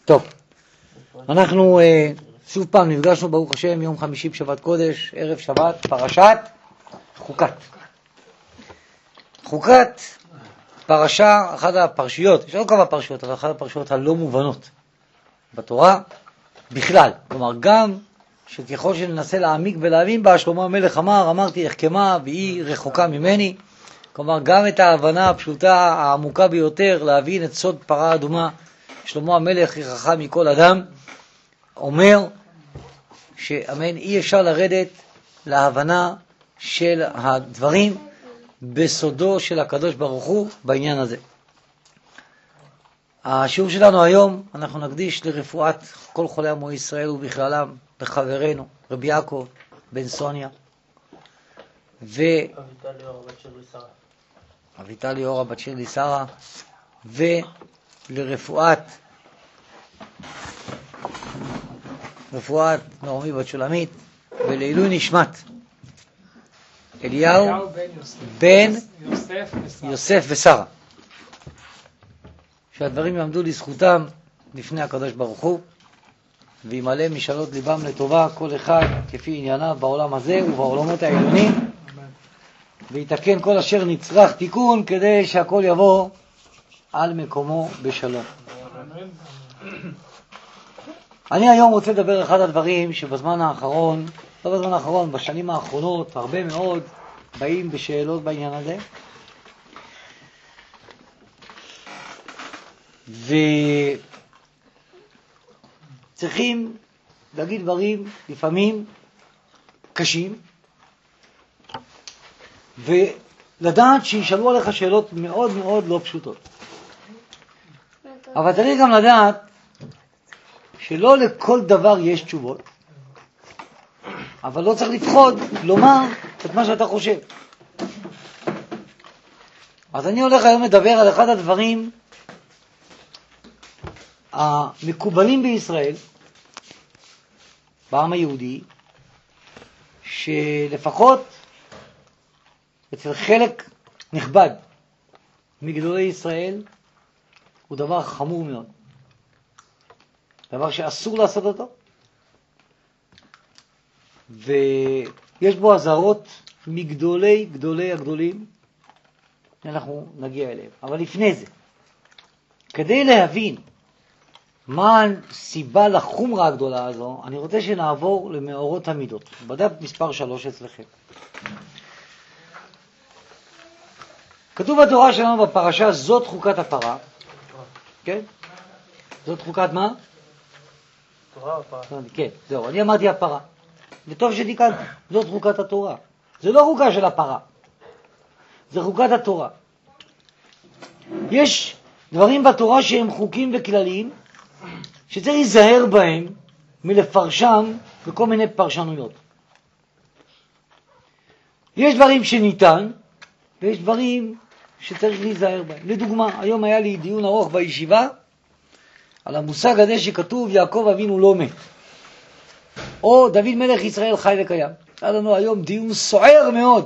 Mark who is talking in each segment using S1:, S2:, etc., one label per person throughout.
S1: טוב, אנחנו שוב פעם נפגשנו ברוך השם יום חמישי בשבת קודש, ערב שבת, פרשת חוקת. חוקת, פרשה, אחת הפרשיות, יש עוד כמה פרשיות, אבל אחת הפרשיות הלא מובנות בתורה בכלל. כלומר, גם שככל שננסה להעמיק ולהבין בה, שלמה המלך אמר, אמרתי החכמה והיא רחוקה ממני. כלומר, גם את ההבנה הפשוטה, העמוקה ביותר, להבין את סוד פרה אדומה, שלמה המלך היא חכם מכל אדם, אומר שאמן, אי אפשר לרדת להבנה של הדברים בסודו של הקדוש ברוך הוא בעניין הזה. השיעור שלנו היום, אנחנו נקדיש לרפואת כל חולי עמו ישראל ובכללם לחברנו רבי יעקב בן סוניה אביטל ליאורה בת שירלי שרה, ולרפואת נעמי בת שולמית, ולעילוי נשמת אליהו בן יוסף ושרה, שהדברים יעמדו לזכותם לפני הקדוש ברוך הוא, וימלא משאלות ליבם לטובה כל אחד כפי ענייניו בעולם הזה ובעולמות העליונים, ויתקן כל אשר נצרך תיקון כדי שהכל יבוא על מקומו בשלום. אני היום רוצה לדבר אחד הדברים שבזמן האחרון, לא בזמן האחרון, בשנים האחרונות, הרבה מאוד באים בשאלות בעניין הזה. וצריכים להגיד דברים לפעמים קשים, ולדעת שישאלו עליך שאלות מאוד מאוד לא פשוטות. אבל צריך גם לדעת שלא לכל דבר יש תשובות, אבל לא צריך לפחוד לומר את מה שאתה חושב. אז אני הולך היום לדבר על אחד הדברים המקובלים בישראל, בעם היהודי, שלפחות אצל חלק נכבד מגדולי ישראל הוא דבר חמור מאוד, דבר שאסור לעשות אותו, ויש בו הזהרות מגדולי הגדולים, אנחנו נגיע אליהם. אבל לפני זה, כדי להבין מה הסיבה לחומרה הגדולה הזו, אני רוצה שנעבור למאורות המידות, בדף מספר 3 אצלכם. כתוב בתורה שלנו בפרשה, זאת חוקת הפרה. כן? זאת חוקת מה?
S2: תורה או פרה?
S1: כן, זהו, אני אמרתי הפרה. וטוב שתיקנתי, זאת חוקת התורה. זה לא חוקה של הפרה, זה חוקת התורה. יש דברים בתורה שהם חוקים וכלליים, שצריך להיזהר בהם מלפרשם בכל מיני פרשנויות. יש דברים שניתן, ויש דברים שצריך להיזהר בהם. לדוגמה, היום היה לי דיון ארוך בישיבה על המושג הזה שכתוב יעקב אבינו לא מת, או דוד מלך ישראל חי וקיים. היה לנו היום דיון סוער מאוד,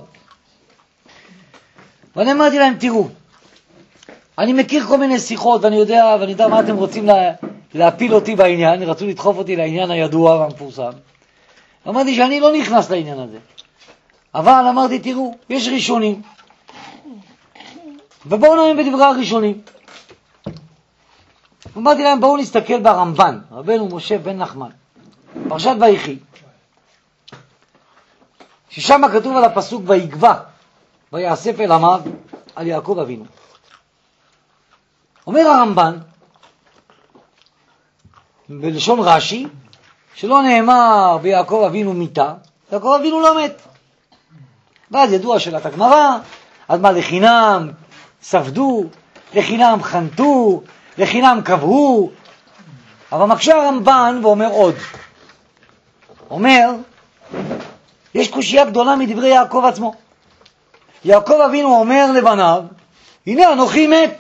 S1: ואני אמרתי להם, תראו, אני מכיר כל מיני שיחות ואני יודע מה אתם רוצים להפיל אותי בעניין, רצו לדחוף אותי לעניין הידוע והמפורסם. אמרתי שאני לא נכנס לעניין הזה, אבל אמרתי, תראו, יש ראשונים, ובואו נאמין בדברי הראשונים. אמרתי להם, בואו נסתכל ברמב"ן, רבנו משה בן נחמן, פרשת ויחי, ששם כתוב על הפסוק ויגבה ויאסף אל עמיו על יעקב אבינו. אומר הרמב"ן בלשון רש"י, שלא נאמר ביעקב אבינו מיתה, יעקב אבינו לא מת. ואז ידוע שאלת הגמרא, אז מה, לחינם ספדו, לחינם חנתו, לחינם קברו? אבל מקשה הרמב"ן ואומר עוד, אומר, יש קושיה גדולה מדברי יעקב עצמו. יעקב אבינו אומר לבניו, הנה אנוכי מת.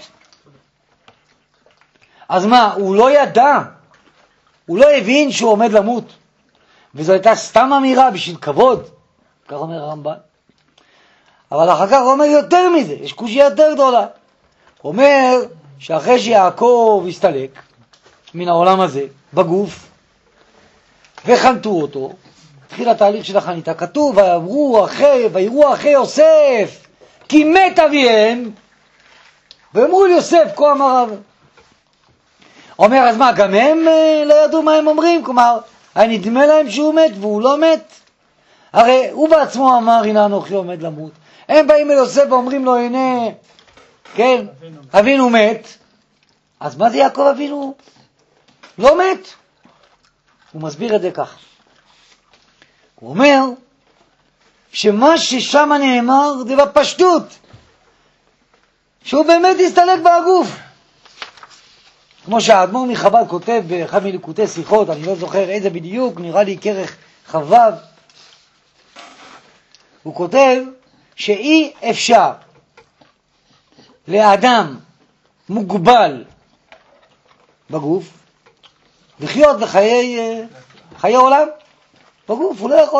S1: אז מה, הוא לא ידע, הוא לא הבין שהוא עומד למות, וזו הייתה סתם אמירה בשביל כבוד, כך אומר הרמב"ן. אבל אחר כך הוא אומר יותר מזה, יש קושיה יותר גדולה. הוא אומר שאחרי שיעקב הסתלק, מן העולם הזה, בגוף, וחנתו אותו. התחיל התהליך של החניתה. כתוב, ויראו אחי יוסף, כי מת אביהם, ואמרו ליוסף, כה אמר רב. אומר, אז מה, גם הם לא ידעו מה הם אומרים? כלומר, היה נדמה להם שהוא מת והוא לא מת? הרי הוא בעצמו אמר, הנה אנוכי עומד למות. הם באים אל יוסף ואומרים לו, הנה, כן, אבינו מת. אז מה זה יעקב אבינו? לא מת. הוא מסביר את זה כך. הוא אומר, שמה ששם נאמר זה בפשטות, שהוא באמת הסתלק בגוף. כמו שהאדמו"ר מחב"ד כותב באחד מליקוטי שיחות, אני לא זוכר איזה בדיוק, נראה לי כרך חב"ד, הוא כותב שאי אפשר לאדם מוגבל בגוף לחיות בחיי עולם בגוף, הוא לא יכול.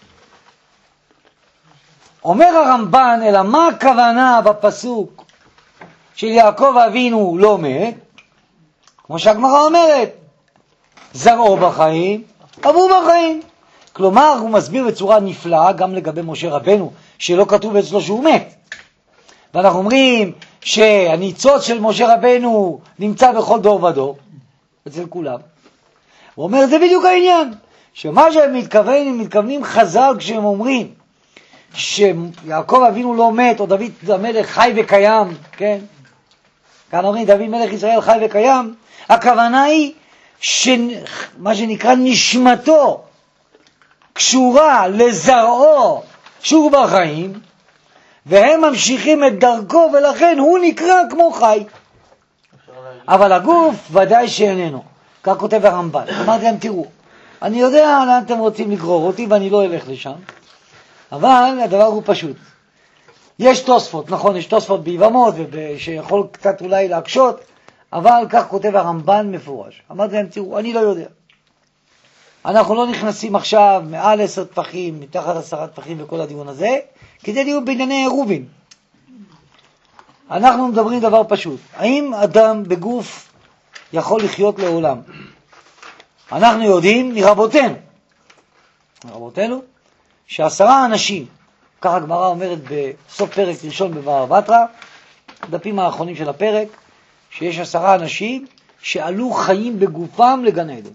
S1: אומר הרמב"ן, אלא מה הכוונה בפסוק של יעקב אבינו לא מת? כמו שהגמרא אומרת, זרעו בחיים, אבו בחיים. כלומר, הוא מסביר בצורה נפלאה גם לגבי משה רבנו, שלא כתוב אצלו שהוא מת. ואנחנו אומרים שהניצוץ של משה רבנו נמצא בכל דור ודור, אצל כולם. הוא אומר, זה בדיוק העניין, שמה שהם מתכוונים חז"ל כשהם אומרים שיעקב אבינו לא מת, או דוד המלך חי וקיים, כן? כאן אומרים, דוד מלך ישראל חי וקיים, הכוונה היא שמה שנקרא נשמתו קשורה לזרעו שהוא בחיים, והם ממשיכים את דרכו, ולכן הוא נקרא כמו חי. אבל הגוף ודאי שאיננו. כך כותב הרמב"ן. אמרתי להם, תראו, אני יודע לאן אתם רוצים לגרור אותי, ואני לא אלך לשם, אבל הדבר הוא פשוט. יש תוספות, נכון, יש תוספות ביבמות, שיכול קצת אולי להקשות, אבל כך כותב הרמב"ן מפורש. אמרתי להם, תראו, אני לא יודע. אנחנו לא נכנסים עכשיו מעל 10 טפחים, מתחת 10 טפחים וכל הדיון הזה, כדי להיות בענייני עירובין. אנחנו מדברים דבר פשוט. האם אדם בגוף יכול לחיות לעולם? אנחנו יודעים מרבותינו, ש10 אנשים, כך הגמרא אומרת בסוף פרק ראשון בבבא בתרא, דפים האחרונים של הפרק, שיש 10 אנשים שעלו חיים בגופם לגן עדן.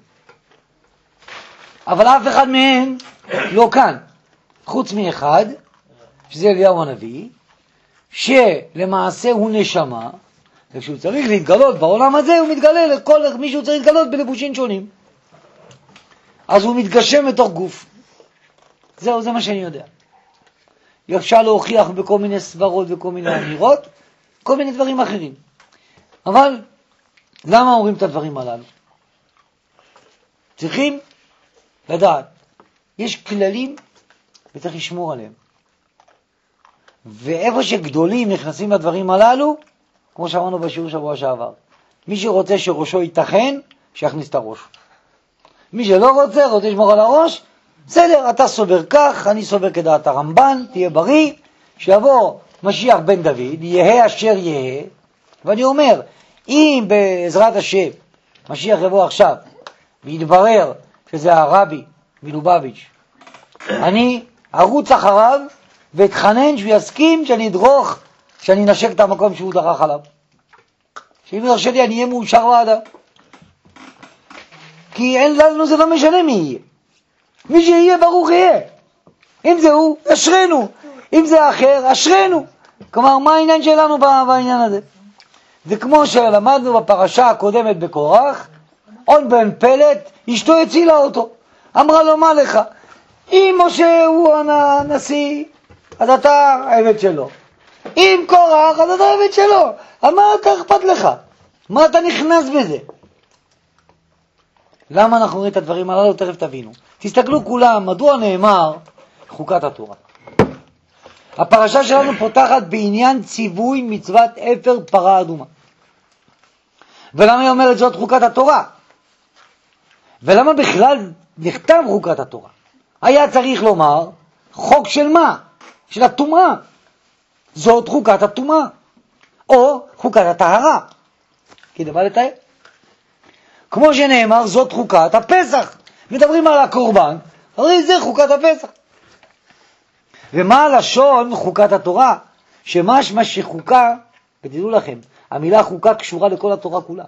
S1: אבל אף אחד מהם לא כאן, חוץ מאחד, שזה אליהו הנביא, שלמעשה הוא נשמה, וכשהוא צריך להתגלות בעולם הזה, הוא מתגלה לכל מי שהוא צריך להתגלות בלבושים שונים. אז הוא מתגשם לתוך גוף. זהו, זה מה שאני יודע. אפשר להוכיח בכל מיני סברות וכל מיני אמירות, כל מיני דברים אחרים. אבל למה אומרים את הדברים הללו? צריכים לדעת, יש כללים וצריך לשמור עליהם. ואיפה שגדולים נכנסים לדברים הללו, כמו שאמרנו בשיעור שבוע שעבר, מי שרוצה שראשו ייתכן, שיכניס את הראש. מי שלא רוצה לשמור על הראש, בסדר, אתה סובר כך, אני סובר כדעת הרמב"ן, תהיה בריא, שיבוא משיח בן דוד, יהיה אשר יהיה, ואני אומר, אם בעזרת השם משיח יבוא עכשיו, ויתברר שזה הרבי מלובביץ', אני ארוץ אחריו ואתחנן שיסכים שאני אדרוך, שאני נשק את המקום שהוא דרך עליו. שאם ירשה לי אני אהיה מאושר ועדה. כי אין לנו, זה לא משנה מי יהיה. מי שיהיה ברוך יהיה. אם זה הוא, אשרנו. אם זה אחר, אשרנו. כלומר, מה העניין שלנו בעניין הזה? זה כמו שלמדנו בפרשה הקודמת בקורח, און בן פלט, אשתו הצילה אותו. אמרה לו, מה לך? אם משה הוא הנשיא, אז אתה עבד שלו. אם קורח, אז אתה עבד שלו. אז מה אתה אכפת לך? מה אתה נכנס בזה? למה אנחנו רואים את הדברים הללו? תכף תבינו. תסתכלו כולם, מדוע נאמר חוקת התורה? הפרשה שלנו פותחת בעניין ציווי מצוות אפר פרה אדומה. ולמה היא אומרת זאת חוקת התורה? ולמה בכלל נכתב חוקת התורה? היה צריך לומר חוק של מה? של הטומאה. זאת חוקת הטומאה. או חוקת הטהרה. כי דבר לתאר. כמו שנאמר, זאת חוקת הפסח. מדברים על הקורבן, הרי זה חוקת הפסח. ומה הלשון חוקת התורה? שמשמע שחוקה, ותדעו לכם, המילה חוקה קשורה לכל התורה כולה.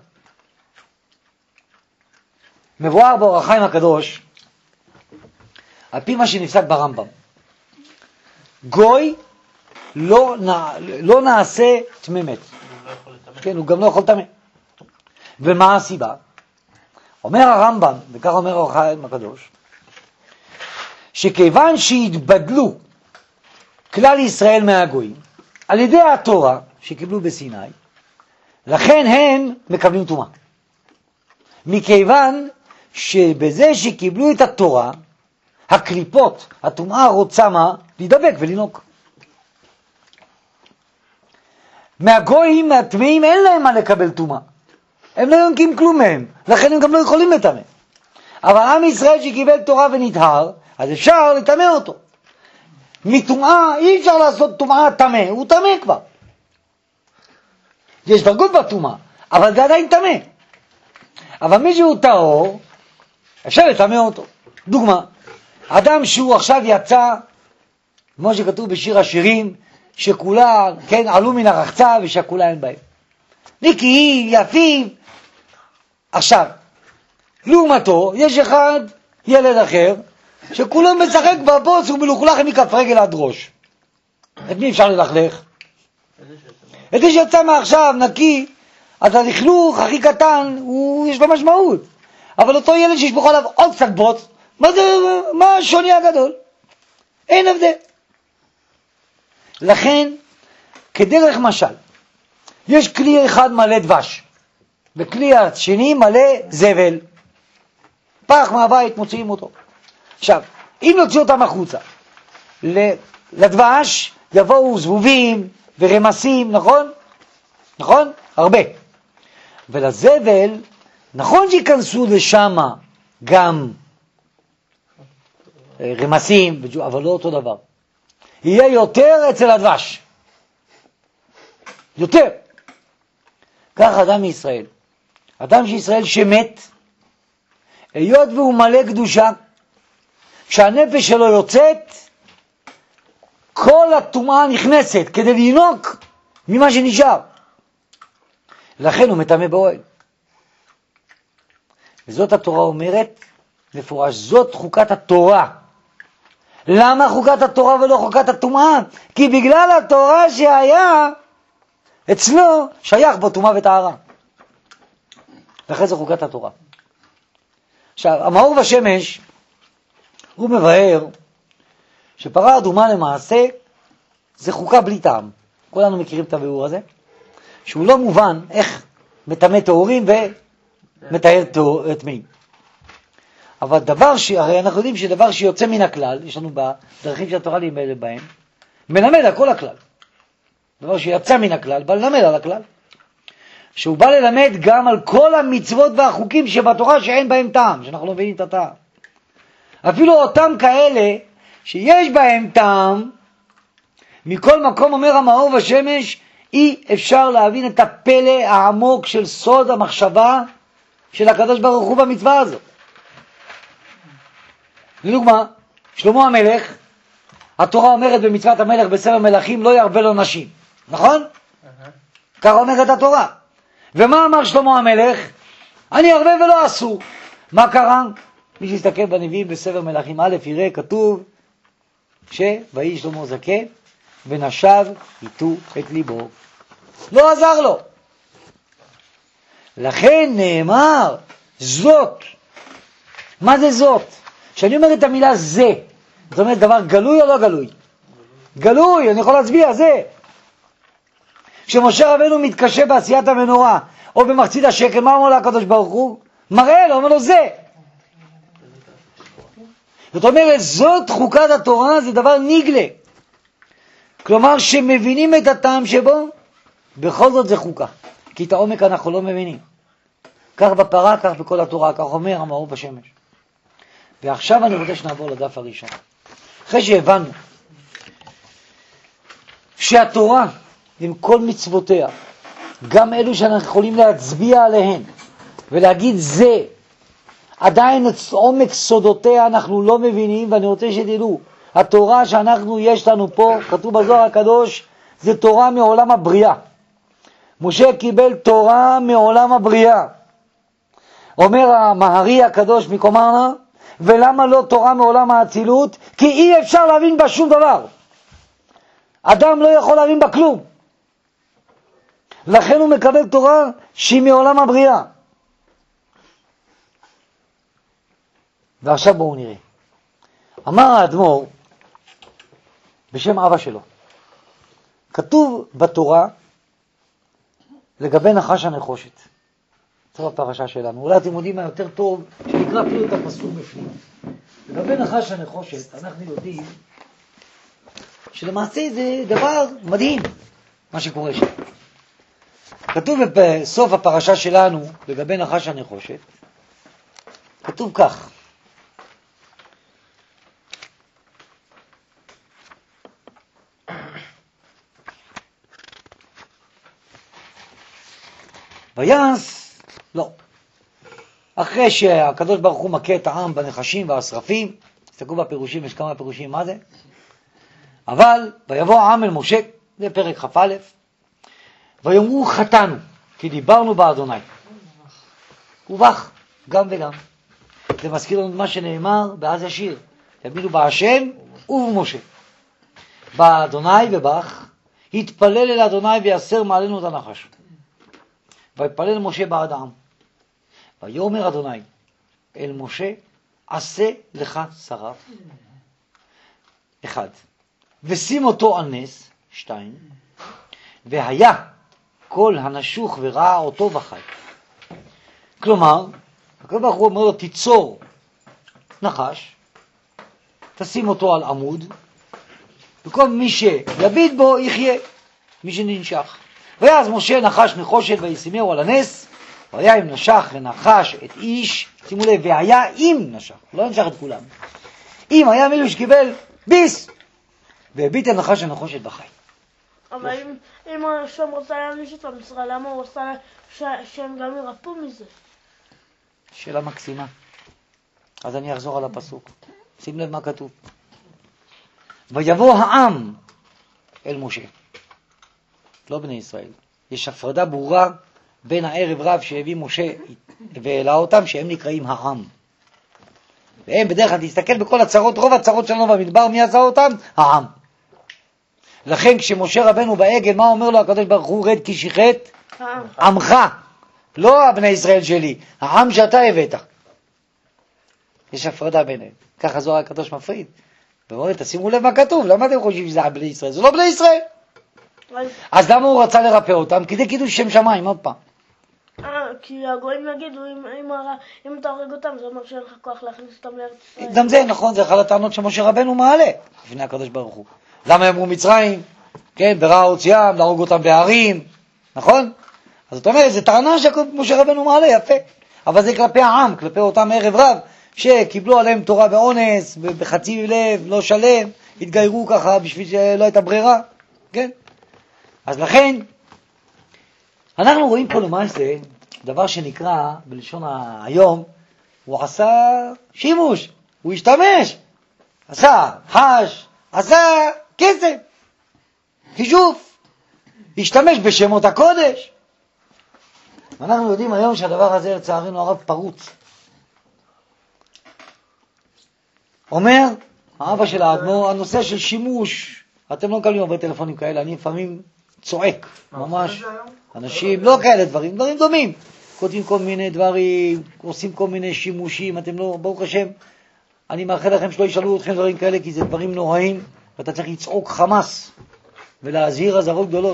S1: מבואר באור החיים הקדוש, על פי מה שנפסק ברמב"ם, גוי לא נעשה טמא מת. כן, הוא גם לא יכול טמא. ומה הסיבה? אומר הרמב"ם, וכך אומר האור החיים הקדוש, שכיוון שהתבדלו כלל ישראל מהגויים על ידי התורה שקיבלו בסיני, לכן הם מקבלים טומאה. מכיוון שבזה שקיבלו את התורה, הקליפות, הטומאה רוצה מה? להידבק ולנוק. מהגויים, מהטמאים, אין להם מה לקבל טומאה. הם לא יונקים כלום מהם, לכן הם גם לא יכולים לטמא. אבל עם ישראל שקיבל תורה ונטהר, אז אפשר לטמא אותו. מטומאה אי אפשר לעשות טומאה טמא, הוא טמא כבר. יש דרגות בטומאה, אבל זה עדיין טמא. אבל מי שהוא טהור, אפשר לטמא אותו. דוגמה, אדם שהוא עכשיו יצא, כמו שכתוב בשיר השירים, שכולם, כן, עלו מן הרחצה ושכולה אין בהם. נקיים, יפים. עכשיו, לעומתו, יש אחד, ילד אחר, שכולם משחק בבוס ומלוכלך מכף רגל עד ראש. את מי אפשר ללכלך? את מי שיוצא מעכשיו, נקי, אז הלכלוך הכי קטן, יש לו משמעות. אבל אותו ילד שישפוך עליו עוד קצת בוץ, מה השוני הגדול? אין הבדל. לכן, כדרך משל, יש כלי אחד מלא דבש, וכלי השני מלא זבל. פח מהבית מוציאים אותו. עכשיו, אם נוציא אותם החוצה, לדבש יבואו זבובים ורמסים, נכון? נכון? הרבה. ולזבל, נכון שיכנסו לשם גם רמסים, אבל לא אותו דבר. יהיה יותר אצל הדבש. יותר. כך אדם מישראל. אדם שישראל שמת, היות והוא מלא קדושה, כשהנפש שלו יוצאת, כל הטומאה נכנסת כדי לינוק ממה שנשאר. לכן הוא מטמא באוהל. וזאת התורה אומרת, מפורש, זאת חוקת התורה. למה חוקת התורה ולא חוקת הטומאה? כי בגלל התורה שהיה אצלו שייך בו טומאה וטהרה. לכן זה חוקת התורה. עכשיו, המאור והשמש, הוא מבאר שפרה אדומה למעשה זה חוקה בלי טעם. כולנו מכירים את הביאור הזה, שהוא לא מובן איך מטמא טהורים ומטהר טמאים. אבל הרי אנחנו יודעים שדבר שיוצא מן הכלל, יש לנו בדרכים שהתורה לימד בהם, מלמד על כל הכלל. דבר שיצא מן הכלל, בא ללמד על הכלל. שהוא בא ללמד גם על כל המצוות והחוקים שבתורה שאין בהם טעם, שאנחנו לא מבינים את הטעם. אפילו אותם כאלה שיש בהם טעם, מכל מקום אומר המאור והשמש, אי אפשר להבין את הפלא העמוק של סוד המחשבה של הקדוש ברוך הוא במצווה הזאת. לדוגמה, שלמה המלך, התורה אומרת במצוות המלך בספר מלכים, לא ירבה לו נשים, נכון? כך אומרת התורה. ומה אמר שלמה המלך? אני ארבה ולא אסור. מה קרה? מי שיסתכל בנביאים בספר מלכים א' יראה כתוב שויהי שלמה זקן ונשב איתו את ליבו. לא עזר לו. לכן נאמר זאת. מה זה זאת? כשאני אומר את המילה זה, זאת אומרת דבר גלוי או לא גלוי? גלוי, אני יכול להצביע, זה. כשמשה רבנו מתקשה בעשיית המנורה, או במחצית השקל, מה אומר לו הקדוש ברוך הוא? מראה לו, אומר לו זה. זאת אומרת, זאת חוקת התורה, זה דבר נגלה. כלומר, שמבינים את הטעם שבו, בכל זאת זה חוקה. כי את העומק אנחנו לא מבינים. כך בפרה, כך בכל התורה, כך אומר המאור בשמש. ועכשיו אני רוצה שנעבור לדף הראשון. אחרי שהבנו שהתורה עם כל מצוותיה, גם אלו שאנחנו יכולים להצביע עליהן, ולהגיד זה. עדיין את עומק סודותיה אנחנו לא מבינים, ואני רוצה שתדעו, התורה שאנחנו יש לנו פה, כתוב בזוהר הקדוש, זה תורה מעולם הבריאה. משה קיבל תורה מעולם הבריאה. אומר המהרי הקדוש מקומרנה, ולמה לא תורה מעולם האצילות? כי אי אפשר להבין בה שום דבר. אדם לא יכול להבין בה כלום. לכן הוא מקבל תורה שהיא מעולם הבריאה. ועכשיו בואו נראה. אמר האדמו"ר בשם אבא שלו, כתוב בתורה לגבי נחש הנחושת. זו הפרשה שלנו. אולי אתם יודעים מה יותר טוב, שנקרא אפילו את הפסוק בפנים. לגבי נחש הנחושת, אנחנו יודעים שלמעשה זה דבר מדהים, מה שקורה שם. כתוב בסוף הפרשה שלנו, לגבי נחש הנחושת, כתוב כך: ויעש, לא. אחרי שהקדוש ברוך הוא מכה את העם בנחשים והשרפים, תסתכלו בפירושים, יש כמה פירושים מה זה. אבל ויבוא העם אל משה, זה פרק כ"א, ויאמרו חטאנו, כי דיברנו באדוני. ובך, גם וגם. זה מזכיר לנו מה שנאמר באז השיר, יאמינו בהשם ובמשה. באדוני ובך, התפלל אל אדוני ויסר מעלינו את הנחש. ויפלל משה בעד העם. ויאמר אדוני אל משה, עשה לך שרף. 1. ושים אותו על נס. 2. והיה כל הנשוך וראה אותו וחי. כלומר, הקדוש ברוך הוא אומר לו, תיצור נחש, תשים אותו על עמוד, וכל מי שיביט בו יחיה, מי שננשך. ואז משה נחש נחושת וישימהו על הנס, והיה אם נשך ונחש את איש, שימו לב, והיה אם נשך, לא נשך את כולם. אם היה מישהו שקיבל ביס, והביט את נחש הנחושת בחי.
S3: אבל אם השם רוצה להעניש את המשרה, למה הוא עושה שהם גם ירפו מזה?
S1: שאלה מקסימה. אז אני אחזור על הפסוק. שים לב מה כתוב. ויבוא העם אל משה. לא בני ישראל. יש הפרדה ברורה בין הערב רב שהביא משה והעלה אותם, שהם נקראים העם. והם בדרך כלל תסתכל בכל הצרות, רוב הצרות שלנו במדבר, מי עשה אותם? העם. לכן כשמשה רבנו בעגל, מה אומר לו הקדוש ברוך הוא? רד כי שיחת עמך. לא הבני ישראל שלי, העם שאתה הבאת. יש הפרדה ביניהם. ככה זוהר הקדוש מפריד. ואומר, תשימו לב מה כתוב, למה אתם חושבים שזה בני ישראל? זה לא בני ישראל. אז למה הוא רצה לרפא אותם? כי זה קידוש שם שמיים, עוד פעם.
S3: כי הגויים יגידו, אם אתה הורג אותם, זה אומר שאין לך כוח להכניס אותם לארץ ישראל.
S1: גם זה נכון, זה אחד הטענות שמשה רבנו מעלה לפני הקדוש ברוך הוא. למה אמרו מצרים? כן, ברע הוציאם, להרוג אותם בהרים, נכון? אז זאת אומרת, זו טענה שמשה רבנו מעלה, יפה. אבל זה כלפי העם, כלפי אותם ערב רב, שקיבלו עליהם תורה באונס, בחצי לב, לא שלם, התגיירו ככה בשביל שלא הייתה ברירה, כן? אז לכן, אנחנו רואים פה למעשה, דבר שנקרא בלשון היום, הוא עשה שימוש, הוא השתמש, עשה חש, עשה כסף, חישוף, השתמש בשמות הקודש. אנחנו יודעים היום שהדבר הזה לצערנו הרב פרוץ. אומר האבא של האדמו"ר, הנושא של שימוש, אתם לא מקבלים הרבה טלפונים כאלה, אני לפעמים צועק, ממש, אנשים, לא כאלה דברים דומים, כותבים כל מיני דברים, עושים כל מיני שימושים, אתם לא, ברוך השם, אני מאחל לכם שלא ישאלו אתכם דברים כאלה, כי זה דברים נוראים, ואתה צריך לצעוק חמאס, ולהזהיר אזהרות גדולות.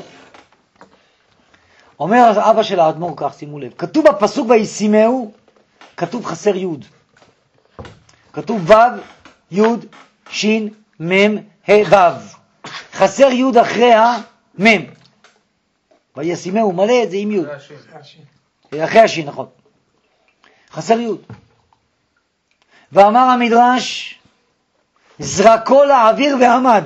S1: אומר אבא של האדמו"ר כך, שימו לב, כתוב בפסוק וישימהו, כתוב חסר יוד, כתוב ו' י' ש' מ' ה' ו', חסר יוד אחרי המ', וישימהו מלא, זה עם יוד, אחרי השין, נכון, חסר יוד. ואמר המדרש, זרקו לאוויר ועמד,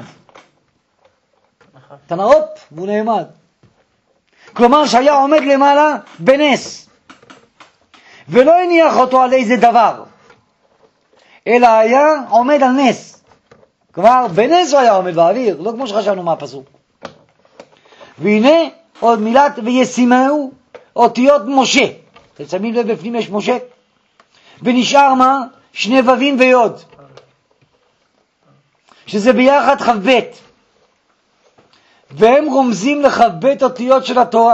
S1: תנאות והוא נעמד, כלומר שהיה עומד למעלה בנס. ולא הניח אותו על איזה דבר, אלא היה עומד על נס. כלומר, בנס הוא היה עומד באוויר, לא כמו שחשבנו מה הפסוק. והנה עוד מילת וישימהו אותיות משה. אתם שמים לב בפנים יש משה? ונשאר מה? שני ובים ויוד, שזה ביחד חבית, והם רומזים לחבית אותיות של התורה.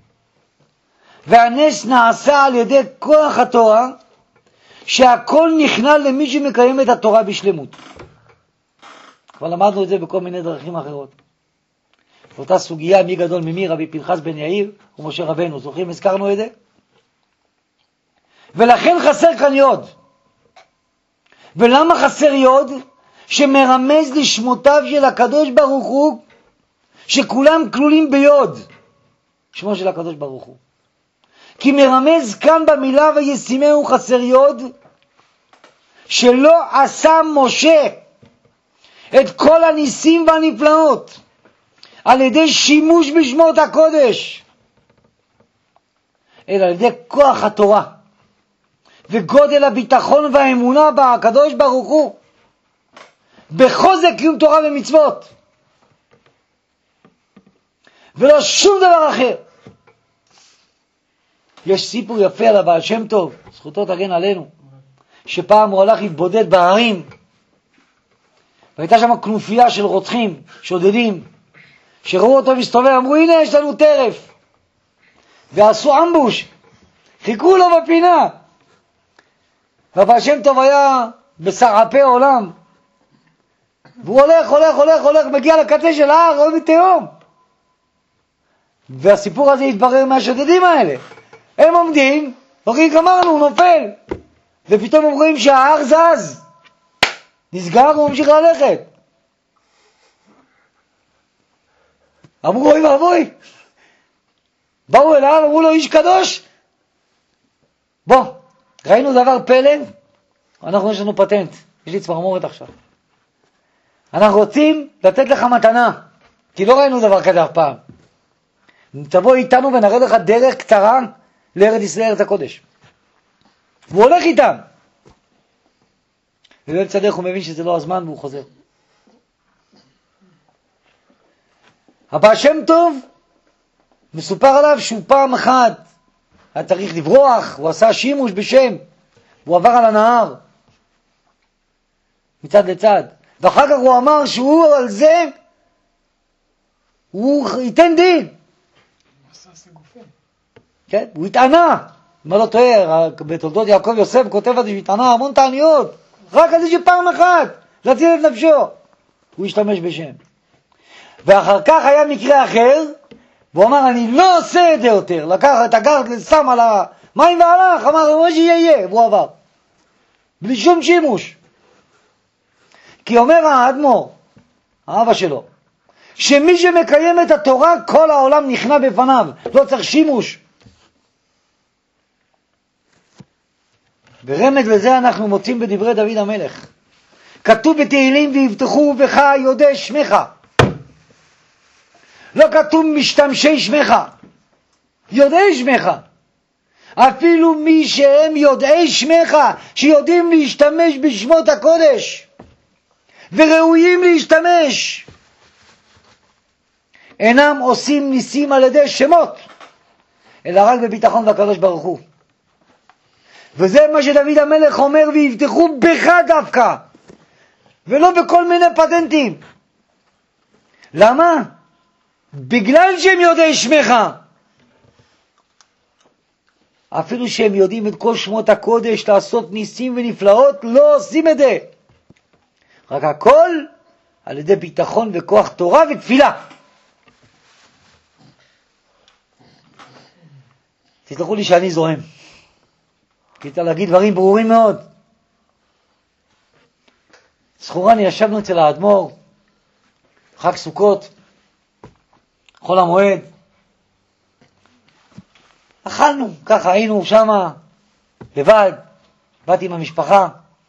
S1: והנס נעשה על ידי כוח התורה, שהכל נכנע למי שמקיים את התורה בשלמות. כבר למדנו את זה בכל מיני דרכים אחרות. באותה סוגיה מי גדול ממי, רבי פנחס בן יאיר ומשה רבנו, זוכרים? הזכרנו את זה? ולכן חסר כאן יוד. ולמה חסר יוד? שמרמז לשמותיו של הקדוש ברוך הוא, שכולם כלולים ביוד, שמו של הקדוש ברוך הוא. כי מרמז כאן במילה וישימהו חסר יוד, שלא עשה משה את כל הניסים והנפלאות על ידי שימוש בשמות הקודש, אלא על ידי כוח התורה וגודל הביטחון והאמונה בקדוש ברוך הוא, בחוזק קיום תורה ומצוות, ולא שום דבר אחר. יש סיפור יפה על הבעל שם טוב, זכותו תגן עלינו, שפעם הוא הלך להתבודד בהרים, והייתה שם כנופיה של רוצחים, שודדים, שראו אותו מסתובב, אמרו הנה יש לנו טרף, ועשו אמבוש, חיכו לו בפינה, והבעל שם טוב היה בסעפי עולם, והוא הולך, מגיע לקצה של ההר, רואה בתהום. והסיפור הזה התברר מהשודדים האלה. הם עומדים, אומרים, גמרנו, הוא נופל. ופתאום אומרים שההר זז. נסגר, הוא ממשיך ללכת. אמרו, אוי ואבוי. באו אליו, אמרו לו, איש קדוש. בוא, ראינו דבר פלא, אנחנו יש לנו פטנט. יש לי צמרמורת עכשיו. אנחנו רוצים לתת לך מתנה, כי לא ראינו דבר כזה אף פעם. תבוא איתנו ונראה לך דרך קצרה לארץ ישראל, ארץ הקודש. והוא הולך איתם. ובאמצע הדרך הוא מבין שזה לא הזמן והוא חוזר. הבעל שם טוב, מסופר עליו שהוא פעם אחת היה צריך לברוח, הוא עשה שימוש בשם, הוא עבר על הנהר מצד לצד. ואחר כך הוא אמר שהוא על זה, הוא ייתן דין. כן, הוא התענה. מה לא טועה, בתולדות יעקב יוסף כותב על זה שהתענה המון תעניות. רק על זה שפעם אחת, להציל את נפשו. הוא השתמש בשם. ואחר כך היה מקרה אחר, והוא אמר, אני לא עושה את זה יותר. לקח את הגרד, שם על המים והלך, אמר, מה שיהיה, והוא עבר. בלי שום שימוש. כי אומר האדמו"ר, האבא שלו, שמי שמקיים את התורה, כל העולם נכנע בפניו, לא צריך שימוש. ברמז לזה אנחנו מוצאים בדברי דוד המלך. כתוב בתהילים, ויבטחו בך יודעי שמך. לא כתוב משתמשי שמך, יודעי שמך. אפילו מי שהם יודעי שמך, שיודעים להשתמש בשמות הקודש, וראויים להשתמש, אינם עושים ניסים על ידי שמות, אלא רק בביטחון בקדוש ברוך הוא. וזה מה שדוד המלך אומר, ויבטחו בך דווקא, ולא בכל מיני פטנטים. למה? בגלל שהם יודעי שמך. אפילו שהם יודעים את כל שמות הקודש לעשות ניסים ונפלאות, לא עושים את זה. רק הכל על ידי ביטחון וכוח תורה ותפילה. תסלחו לי שאני זוהם, כי צריך להגיד דברים ברורים מאוד. זכורני, ישבנו אצל האדמו"ר, חג סוכות, חול המועד, אכלנו, ככה היינו שמה לבד, באתי עם המשפחה,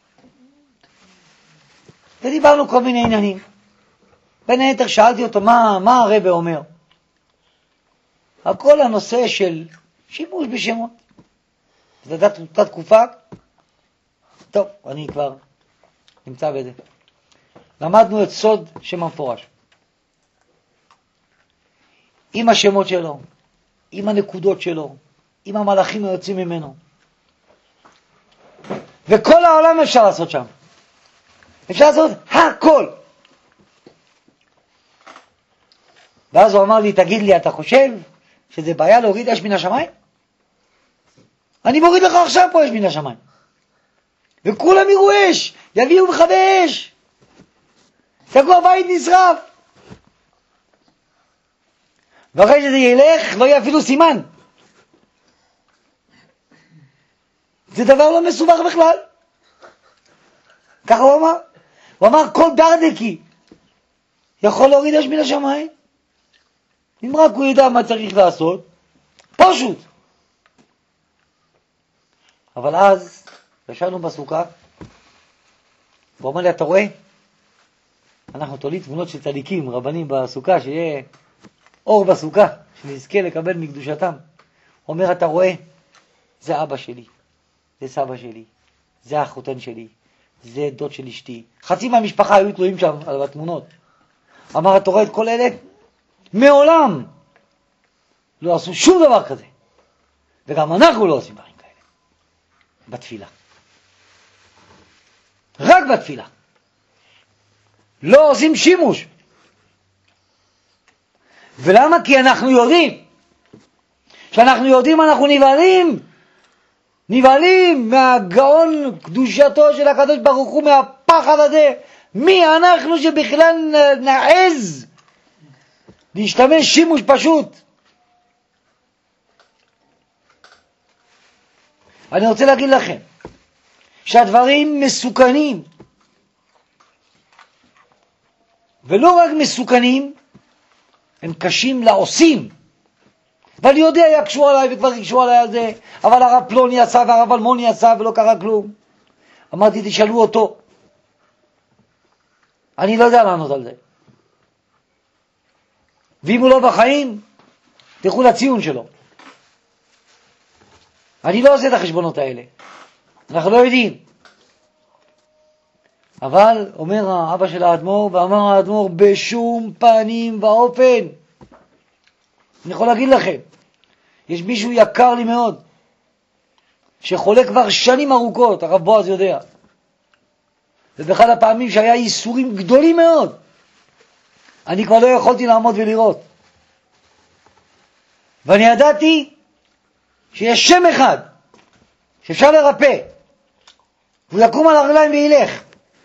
S1: ודיברנו כל מיני עניינים. בין היתר שאלתי אותו מה הרב אומר. הכל הנושא של שימוש בשמות. זו הייתה תקופה, טוב, אני כבר נמצא בזה. למדנו את סוד שם המפורש. עם השמות שלו, עם הנקודות שלו, עם המלאכים היוצאים ממנו. וכל העולם אפשר לעשות שם. אפשר לעשות הכל. ואז הוא אמר לי, תגיד לי, אתה חושב שזה בעיה להוריד אש מן השמיים? אני מוריד לך עכשיו פה אש מן השמיים. וכולם יראו אש, יביאו מכבי אש. תגור בית נשרף. ואחרי שזה ילך, לא יהיה אפילו סימן. זה דבר לא מסובך בכלל. ככה הוא אמר. הוא אמר, כל דרדקי יכול להוריד אש מן השמיים. אם רק הוא ידע מה צריך לעשות, פשוט. אבל אז, ישבנו בסוכה, הוא אמר לי, אתה רואה? אנחנו תולים תמונות של צדיקים, רבנים בסוכה, שיהיה אור בסוכה, שנזכה לקבל מקדושתם. הוא אומר, אתה רואה? זה אבא שלי, זה סבא שלי, זה החותן שלי, זה דוד של אשתי. חצי מהמשפחה היו תלויים שם על התמונות. אמר, אתה רואה את כל אלה? מעולם לא עשו שום דבר כזה. וגם אנחנו לא עושים דברים כאלה. בתפילה. רק בתפילה. לא עושים שימוש. ולמה? כי אנחנו יודעים. כשאנחנו יודעים אנחנו נבהלים מהגאון קדושתו של הקדוש ברוך הוא, מהפחד הזה. מי אנחנו שבכלל נעז להשתמש שימוש פשוט? אני רוצה להגיד לכם שהדברים מסוכנים, ולא רק מסוכנים, הם קשים לעושים. ואני יודע, יקשו עליי וכבר יקשו עליי על זה, אבל הרב פלוני עשה והרב אלמוני עשה ולא קרה כלום. אמרתי, תשאלו אותו. אני לא יודע לענות על זה. ואם הוא לא בחיים, תלכו לציון שלו. אני לא עושה את החשבונות האלה. אנחנו לא יודעים. אבל אומר האבא של האדמו"ר, ואמר האדמו"ר, בשום פנים ואופן. אני יכול להגיד לכם, יש מישהו יקר לי מאוד, שחולה כבר שנים ארוכות, הרב בועז יודע. ובאחד הפעמים שהיה ייסורים גדולים מאוד, אני כבר לא יכולתי לעמוד ולראות. ואני ידעתי שיש שם אחד שאפשר לרפא, והוא יקום על הרגליים וילך.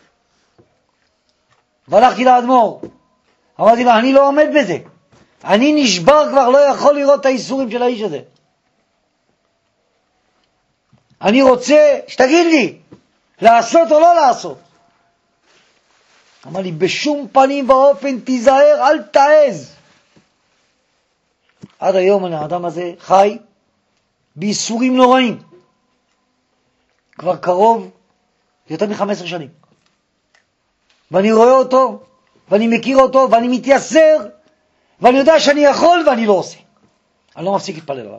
S1: והלכתי לאדמו"ר, אמרתי לו, אני לא עומד בזה, אני נשבר כבר, לא יכול לראות את האיסורים של האיש הזה. אני רוצה שתגיד לי, לעשות או לא לעשות. אמר לי, בשום פנים ואופן תיזהר, אל תעז. עד היום האדם הזה חי בייסורים נוראים. כבר קרוב יותר מ-15 שנים. ואני רואה אותו, ואני מכיר אותו, ואני מתייסר, ואני יודע שאני יכול ואני לא עושה. אני לא מפסיק להתפלל עליו.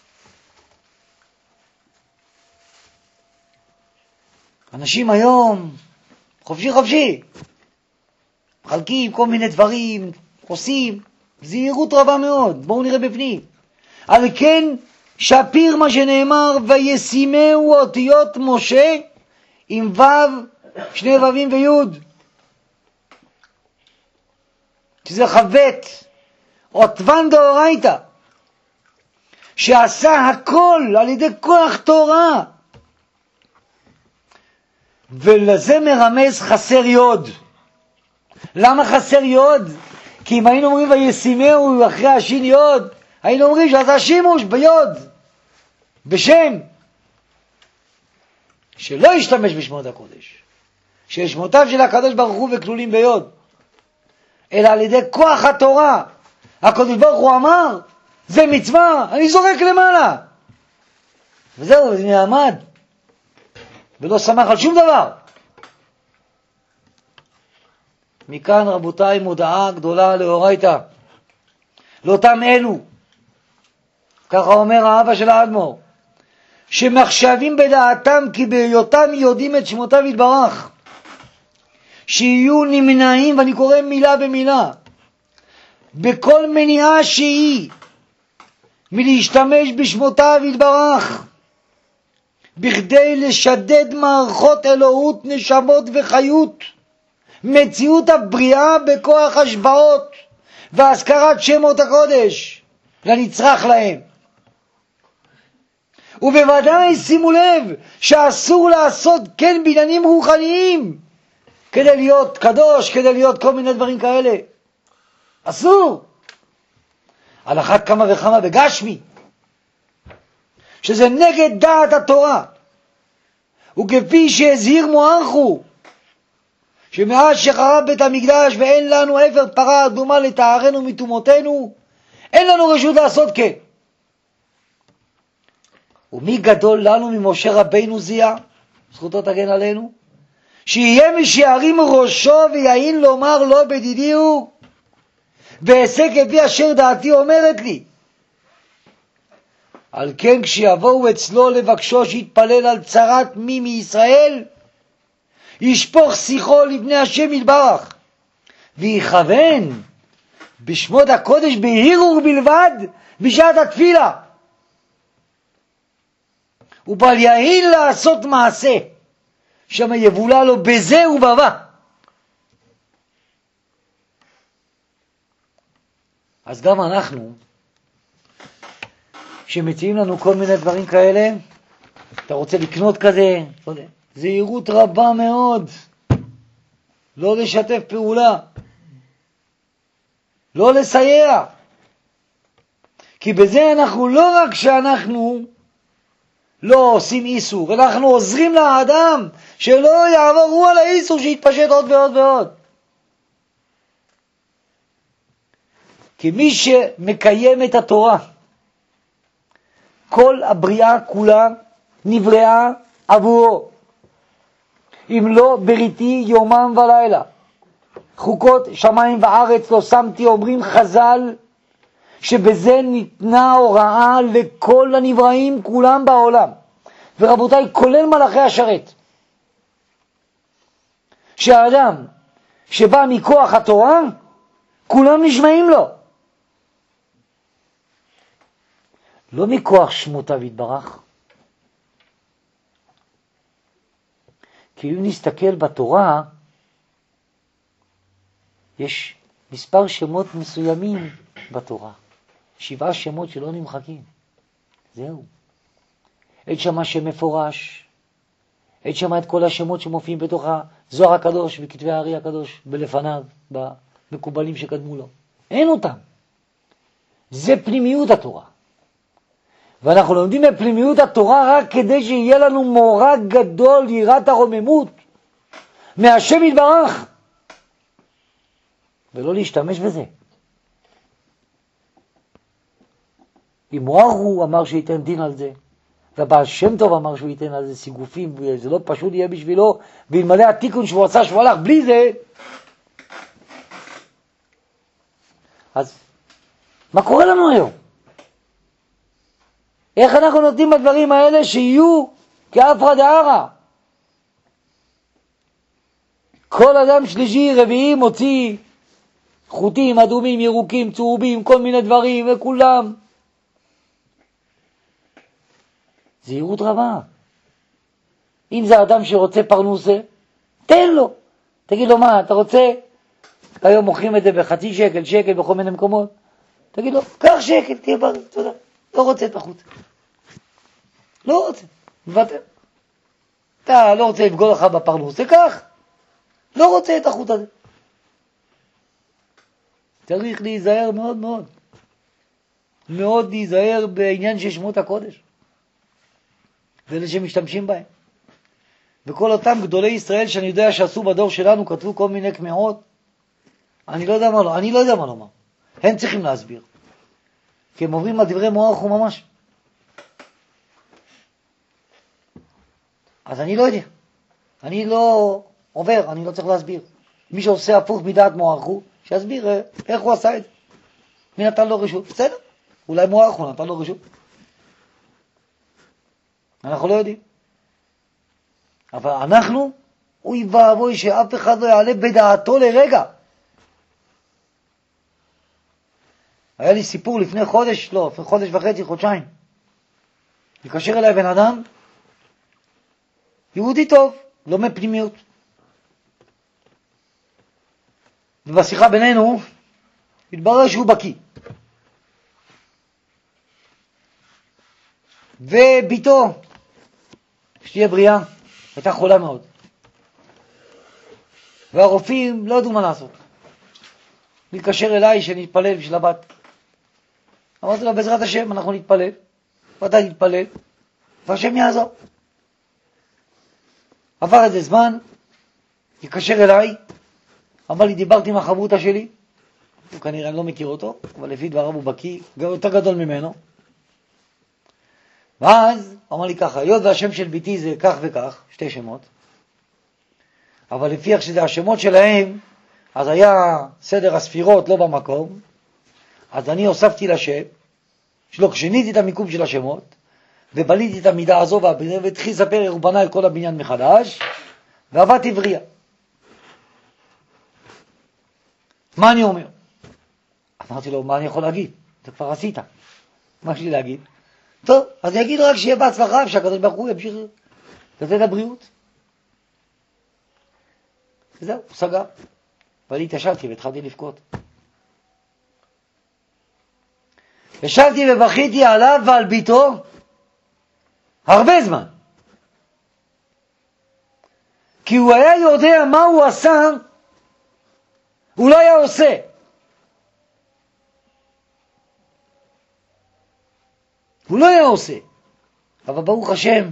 S1: אנשים היום חופשי, מחלקים כל מיני דברים, עושים, זהירות רבה מאוד. בואו נראה בפנים. על כן שפיר מה שנאמר, וישימהו אותיות משה עם ו', שני ו'ים וי', שזה חבט, עוטבן דאורייתא, שעשה הכל על ידי כוח תורה. ולזה מרמז חסר יוד. למה חסר יוד? כי אם היינו אומרים וישימהו אחרי השין יוד, היינו אומרים שעשה שימוש ביוד, בשם, שלא ישתמש בשמות הקודש, ששמותיו של הקדוש ברוך הוא וכלולים ביוד, אלא על ידי כוח התורה. הקדוש ברוך הוא אמר, זה מצווה, אני זורק למעלה. וזהו, זה נעמד. ולא שמח על שום דבר. מכאן רבותיי מודעה גדולה לאורייתא, לאותם אלו, ככה אומר האבא של האדמו"ר, שמחשבים בדעתם כי בהיותם יודעים את שמותיו יתברך, שיהיו נמנעים, ואני קורא מילה במילה, בכל מניעה שהיא מלהשתמש בשמותיו יתברך, בכדי לשדד מערכות אלוהות, נשמות וחיות, מציאות הבריאה בכוח השבעות והזכרת שמות הקודש לנצרך להם. ובוודאי שימו לב שאסור לעשות כן בעניינים רוחניים כדי להיות קדוש, כדי להיות כל מיני דברים כאלה. אסור. על אחת כמה וכמה בגשמי, שזה נגד דעת התורה. וכפי שהזהיר מוארכו, שמאז שחרב בית המקדש ואין לנו עבר פרה אדומה לטהרנו מטומאותינו, אין לנו רשות לעשות כן. ומי גדול לנו ממשה רבינו זיע, זכותו תגן עלינו, שיהיה מי שירים ראשו ויעין לומר לו בדידי הוא, ועשה כפי אשר דעתי אומרת לי. על כן כשיבואו אצלו לבקשו שיתפלל על צרת מי מישראל, ישפוך שיחו לבני השם יתברך, ויכוון בשמות הקודש בהירור בלבד בשעת התפילה. ובל יעיל לעשות מעשה, שם יבולה לו בזה ובבא. אז גם אנחנו, שמציעים לנו כל מיני דברים כאלה, אתה רוצה לקנות כזה, זהירות רבה מאוד, לא לשתף פעולה, לא לסייע, כי בזה אנחנו לא רק שאנחנו לא עושים איסור, אנחנו עוזרים לאדם שלא יעבור על האיסור, שיתפשט עוד ועוד ועוד. כי מי שמקיים את התורה, כל הבריאה כולה נבראה עבורו. אם לא בריתי יומם ולילה, חוקות שמיים וארץ לא שמתי, אומרים חז"ל, שבזה ניתנה הוראה לכל הנבראים כולם בעולם, ורבותיי, כולל מלאכי השרת, שהאדם שבא מכוח התורה, כולם נשמעים לו, לא מכוח שמותיו יתברך. כי אם נסתכל בתורה, יש מספר שמות מסוימים בתורה, 7 שמות שלא נמחקים. זהו. אין שמה שם מפורש, אין שמה את כל השמות שמופיעים בתוך הזוהר הקדוש וכתבי הארי הקדוש בלפניו, במקובלים שקדמו לו. אין אותם. זה פנימיות התורה. ואנחנו לומדים בפנימיות התורה רק כדי שיהיה לנו מורא גדול, יראת הרוממות מהשם יתברך, ולא להשתמש בזה. אם הוא אמר שייתן דין על זה, והבעל שם טוב אמר שהוא ייתן על זה סיגופים, זה לא פשוט יהיה בשבילו, ואלמלא התיקון שהוא עשה שהוא הלך בלי זה, אז מה קורה לנו היום? איך אנחנו נותנים בדברים האלה שיהיו כאפרא דארעא? כל אדם שלישי רביעי מוציא חוטים אדומים, ירוקים, צהובים, כל מיני דברים, וכולם זהירות רבה. אם זה אדם שרוצה פרנסה, תן לו. תגיד לו, מה אתה רוצה? היום מוכרים את זה ב0.5 שקל בכל מיני מקומות. תגיד לו, קח שקל, תהיה בריא, תודה. לא רוצה את החוט. לא רוצה, מוותר. אתה לא רוצה לפגוע לך בפרנסה, כך. לא רוצה את החוט הזה. צריך להיזהר מאוד מאוד. מאוד להיזהר בעניין של שמות הקודש. ואלה שמשתמשים בהם. וכל אותם גדולי ישראל שאני יודע שעשו בדור שלנו, כתבו כל מיני כמהות. אני לא יודע מה לומר. הם צריכים להסביר. כי הם עוברים על דברי מוארכו ממש. אז אני לא יודע. אני לא עובר, אני לא צריך להסביר. מי שעושה הפוך מדעת מוארכו, שיסביר איך הוא עשה את זה. מי נתן לו רשות? בסדר. אולי מוארכו נתן לו רשות. אנחנו לא יודעים. אבל אנחנו, אוי ואבוי שאף אחד לא יעלה בדעתו לרגע. היה לי סיפור לפני חודש וחצי, חודשיים. התקשר אליי בן אדם, יהודי טוב, לא מפנימיות. ובשיחה בינינו, התברר שהוא בקי. וביתו, שתהיה בריאה, הייתה חולה מאוד. והרופאים לא ידעו מה לעשות. להתקשר אליי שנתפלל בשביל הבת. אמרתי לו, בעזרת השם אנחנו נתפלל, ואתה נתפלל, והשם יעזור. עבר איזה זמן, התקשר אליי, אמר לי, דיברתי עם החברותה שלי, הוא כנראה אני לא מכיר אותו, אבל לפי דבריו הוא בקי, יותר גדול ממנו. ואז אמר לי ככה, היות והשם של ביתי זה כך וכך, 2 שמות, אבל לפי איך שזה השמות שלהם, אז היה סדר הספירות לא במקום, אז אני הוספתי לשם, שיניתי את המיקום של השמות, ובליתי את המידה הזו, והתחיל לספר איך הוא בנה את כל הבניין מחדש, ועבדתי בריאה. מה אני אומר? אמרתי לו, מה אני יכול להגיד? אתה כבר עשית. מה יש לי להגיד? טוב, אז אני אגיד רק שיהיה בהצלחה, ושהקדוש ברוך הוא ימשיך לתת הבריאות. וזהו, הוא סגר. ואני התיישבתי והתחלתי לבכות. ישבתי ובכיתי עליו ועל ביתו הרבה זמן. כי הוא היה יודע מה הוא עשה, הוא לא היה עושה. הוא לא היה עושה. אבל ברוך השם,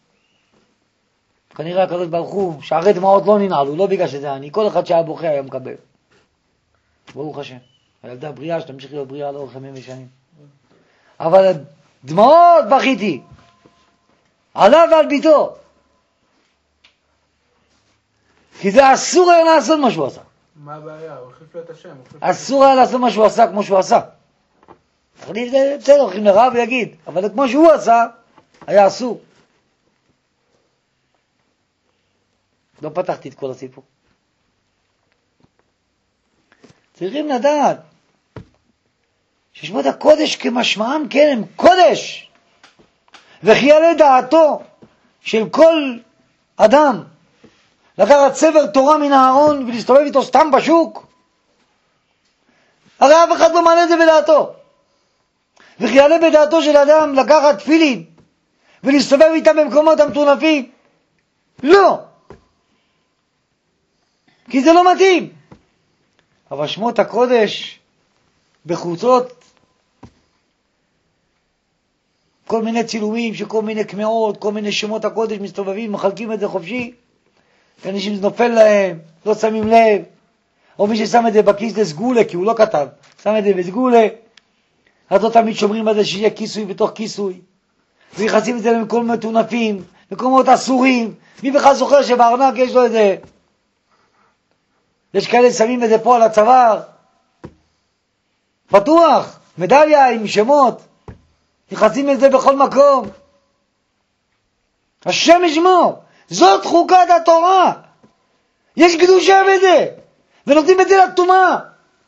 S1: כנראה הקדוש ברוך הוא, שערי דמעות לא ננעלו, לא בגלל שזה אני, כל אחד שהיה בוכה היה מקבל. ברוך השם. הילדה בריאה, שתמשיך להיות בריאה לאורך ימים ושנים. אבל דמעות בכיתי, עליו ועל ביתו. כי זה אסור היה לעשות מה שהוא עשה.
S2: מה הבעיה? הוא החליף לו את השם.
S1: אסור היה לעשות מה שהוא עשה כמו שהוא עשה. בסדר, הולכים לרב ויגיד, אבל כמו שהוא עשה, היה אסור. לא פתחתי את כל הסיפור. צריכים לדעת ששמות הקודש כמשמעם כן הם קודש, וכי יעלה דעתו של כל אדם לקחת ספר תורה מן הארון ולהסתובב איתו סתם בשוק. הרי אף אחד לא מעלה את זה בדעתו. וכי יעלה בדעתו של אדם לקחת תפילין ולהסתובב איתם במקומות המטונפים. לא, כי זה לא מתאים. אבל שמות הקודש בחוצות, כל מיני צילומים של כל מיני קמעות, כל מיני שמות הקודש מסתובבים, מחלקים את זה חופשי, אנשים זה נופל להם, לא שמים לב, או מי ששם את זה בכיס לסגולה, כי הוא לא כתב, שם את זה בסגולה, אז לא תמיד שומרים על זה שיהיה כיסוי בתוך כיסוי, ויחסים את זה למקומות מטונפים, מקומות אסורים. מי בכלל זוכר שבארנק יש לו את זה? יש כאלה שמים את זה פה על הצוואר, פתוח, מדליה עם שמות, נכנסים את זה בכל מקום. השם ישמור, זאת חוקת התורה. יש קדושה בזה, ונותנים את זה לטומאה.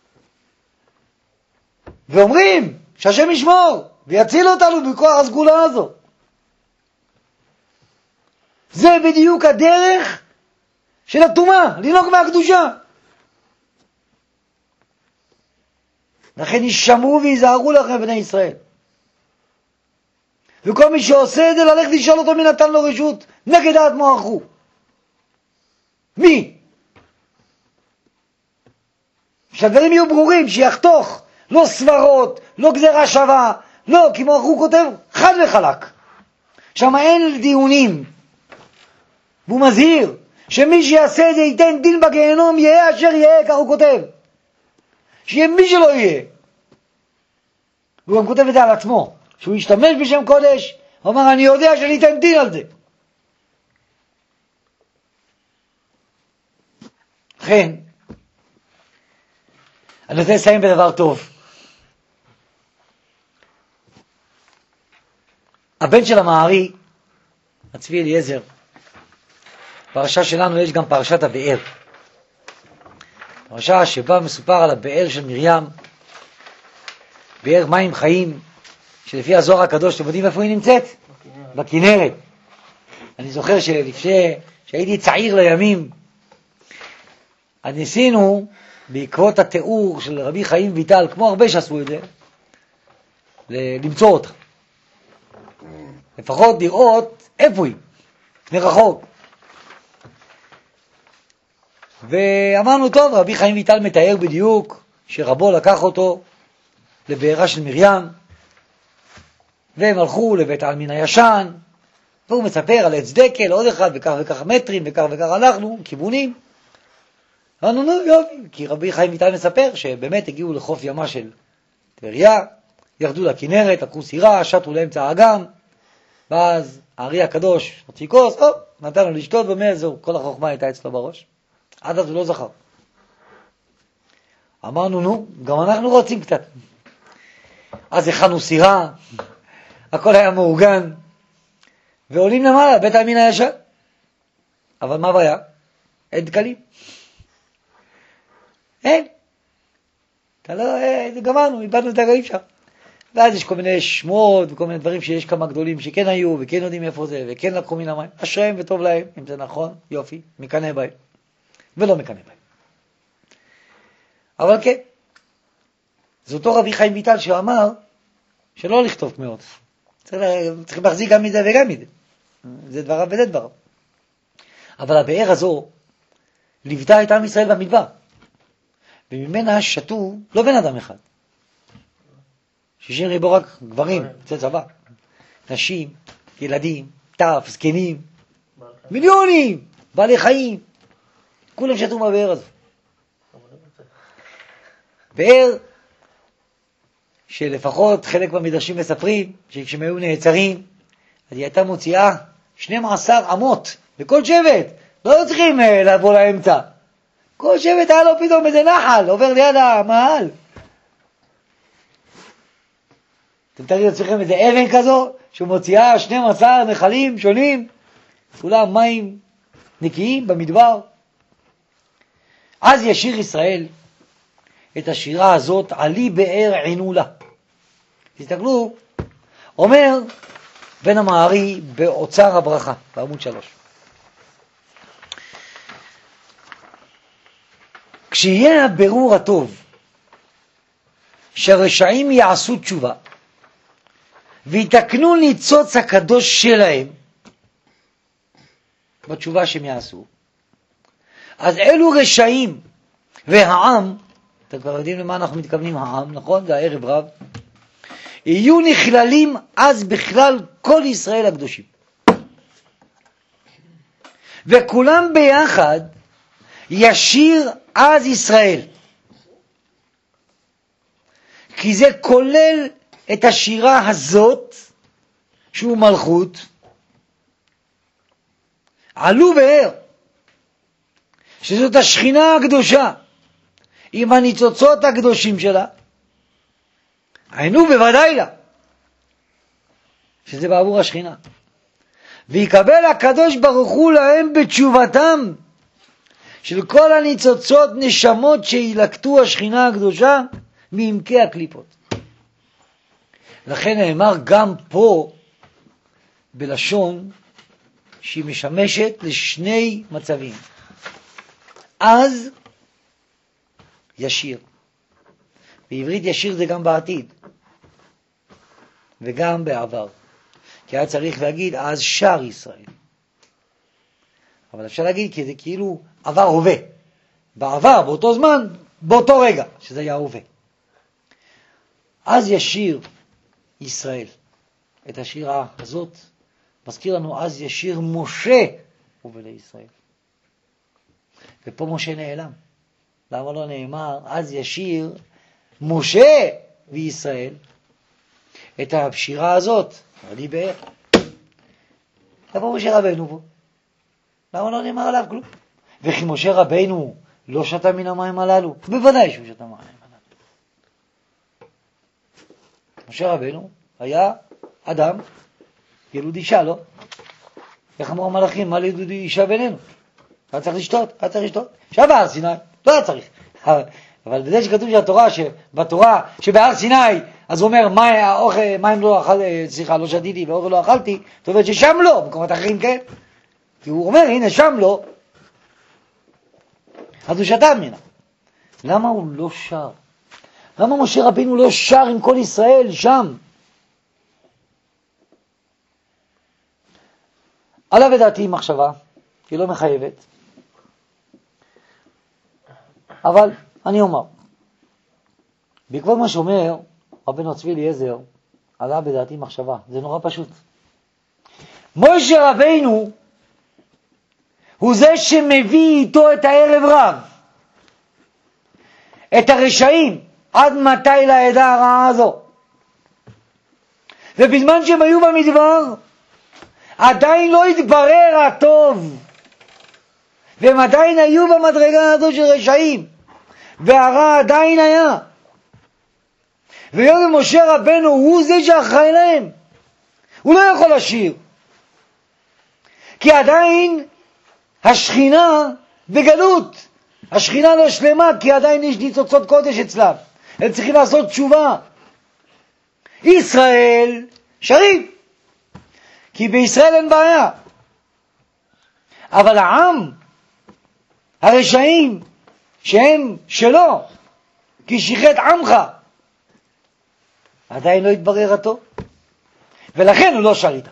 S1: ואומרים שהשם ישמור ויציל אותנו בכוח הסגולה הזו. זה בדיוק הדרך של הטומאה, לנהוג מהקדושה. לכן ישמרו ויזהרו לכם בני ישראל. וכל מי שעושה את זה, ללכת לשאול אותו מי נתן לו רשות נגד דעת מוערכו. מי? שהדברים יהיו ברורים, שיחתוך, לא סברות, לא גזרה שווה, לא, כי מוערכו כותב חד וחלק. שם אין דיונים. והוא מזהיר שמי שיעשה את זה ייתן דין בגיהנום, יהיה אשר יהיה, כך הוא כותב. שיהיה מי שלא יהיה. הוא גם כותב את זה על עצמו, שהוא ישתמש בשם קודש, הוא אומר, אני יודע שאני אתן דין על זה. לכן, אני רוצה לסיים בדבר טוב. הבן של המערי הצבי אליעזר. פרשה שלנו יש גם פרשת הבאר. פרשה שבה מסופר על הבאר של מרים, באר מים חיים, שלפי הזוהר הקדוש, אתם יודעים איפה היא נמצאת? בכנרת. אני זוכר שלפני שהייתי צעיר לימים, אז ניסינו, בעקבות התיאור של רבי חיים ויטל, כמו הרבה שעשו את זה, למצוא אותה. לפחות לראות איפה היא, מרחוק. ואמרנו, טוב, רבי חיים ויטל מתאר בדיוק שרבו לקח אותו לבארה של מרים, והם הלכו לבית העלמין הישן, והוא מספר על עץ דקל, עוד אחד, וכך וכך מטרים, וכך וכך הלכנו, כיוונים. אמרנו, נו, יופי, כי רבי חיים ויטל מספר שבאמת הגיעו לחוף ימה של טבריה, ירדו לכנרת, לקחו סירה, שטו לאמצע האגם, ואז הארי הקדוש הוציא כוס, נתן לו לשתות במאה, זהו, כל החוכמה הייתה אצלו בראש. עד אז הוא לא זכר. אמרנו, נו, גם אנחנו רוצים קצת. אז הכנו סירה, הכל היה מאורגן, ועולים למעלה, בית העלמין הישן. אבל מה הבעיה? אין דקלים. אין. גמרנו, איבדנו את הגלים שם. ואז יש כל מיני שמות וכל מיני דברים שיש כמה גדולים שכן היו וכן יודעים איפה זה וכן לקחו מן המים. אשריהם וטוב להם, אם זה נכון, יופי, מקנה בהם. ולא מקנה בהם. אבל כן, זה אותו רבי חיים ויטל שאמר שלא לכתוב קמאות. צריכים להחזיק גם מזה וגם מזה. זה דבריו וזה דבריו. אבל הבאר הזו ליוותה את עם ישראל במדבר. וממנה שתו לא בן אדם אחד. 60 ריבו רק גברים, זה צבא. נשים, ילדים, טף, זקנים, מיליונים, בעלי חיים. כולם שתו מהבאר הזו. באר שלפחות חלק מהמדרשים מספרים שכשהם היו נעצרים, אז היא הייתה מוציאה 12 אמות בכל שבט. לא צריכים לבוא לאמצע. כל שבט היה לו פתאום איזה נחל, עובר ליד המעל. אתם תראו אצלכם איזה אבן כזו, שמוציאה 12 נחלים שונים, כולם מים נקיים במדבר. אז ישיר ישראל את השירה הזאת, עלי באר עינולה. תסתכלו, אומר בן המערי באוצר הברכה, בעמוד 3. כשיהיה הבירור הטוב, שהרשעים יעשו תשובה, ויתקנו ניצוץ הקדוש שלהם, בתשובה שהם יעשו, אז אלו רשעים והעם, אתם כבר יודעים למה אנחנו מתכוונים העם, נכון? זה הערב רב, יהיו נכללים אז בכלל כל ישראל הקדושים. וכולם ביחד ישיר אז ישראל. כי זה כולל את השירה הזאת, שהוא מלכות, עלו באר, שזאת השכינה הקדושה, עם הניצוצות הקדושים שלה, היינו בוודאי לה, שזה בעבור השכינה. ויקבל הקדוש ברוך הוא להם בתשובתם, של כל הניצוצות נשמות שילקטו השכינה הקדושה מעמקי הקליפות. לכן נאמר גם פה בלשון שהיא משמשת לשני מצבים. אז ישיר. בעברית ישיר זה גם בעתיד וגם בעבר. כי היה צריך להגיד אז שר ישראל. אבל אפשר להגיד כי זה כאילו עבר הווה. בעבר, באותו זמן, באותו רגע, שזה היה הווה. אז ישיר ישראל. את השירה הזאת מזכיר לנו אז ישיר משה ובני ישראל. ופה משה נעלם. למה לא נאמר אז ישיר משה וישראל את השירה הזאת? עלי באר. איפה משה רבנו פה? למה לא נאמר עליו כלום? וכי משה רבנו לא שתה מן המים הללו? בוודאי שהוא שתה מן המים הללו. משה רבנו היה אדם ילוד אישה, לא? איך אמרו המלאכים, מה לידודי אישה בינינו? היה צריך לשתות, אישה בהר סיני, לא היה צריך. אבל בזה שכתוב שבתורה שבהר סיני, אז הוא אומר, מים לא אכל, לא שתיתי ואוכל לא אכלתי, זאת אומרת ששם לא, במקומות אחרים כן. כי הוא אומר, הנה שם לא, אז הוא שתה ממנה. למה הוא לא שר? למה משה רבינו לא שר עם כל ישראל שם? עלה בדעתי מחשבה, היא לא מחייבת, אבל אני אומר, בעקבות מה שאומר רבנו צבי אליעזר, עלה בדעתי מחשבה, זה נורא פשוט. משה רבינו הוא זה שמביא איתו את הערב רב, את הרשעים, עד מתי לעדה הרעה הזו. ובזמן שהם היו במדבר, עדיין לא התברר הטוב, והם עדיין היו במדרגה הזו של רשעים, והרע עדיין היה. ויום משה רבנו הוא זה שאחראי להם, הוא לא יכול לשיר, כי עדיין השכינה בגלות, השכינה לא שלמה, כי עדיין יש ניצוצות קודש אצלם, הם צריכים לעשות תשובה. ישראל שרים, כי בישראל אין בעיה, אבל העם, הרשעים, שהם שלו, כי שיחת עמך, עדיין לא התברר הטוב, ולכן הוא לא שר איתם.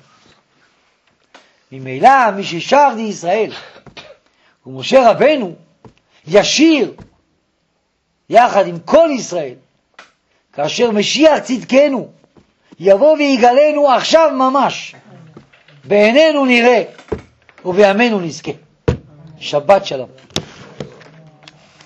S1: ממילא מי ששר די ישראל ומשה רבנו ישיר יחד עם כל ישראל, כאשר משיח צדקנו יבוא ויגלנו עכשיו ממש, בעינינו נראה ובימינו נזכה. שבת שלום.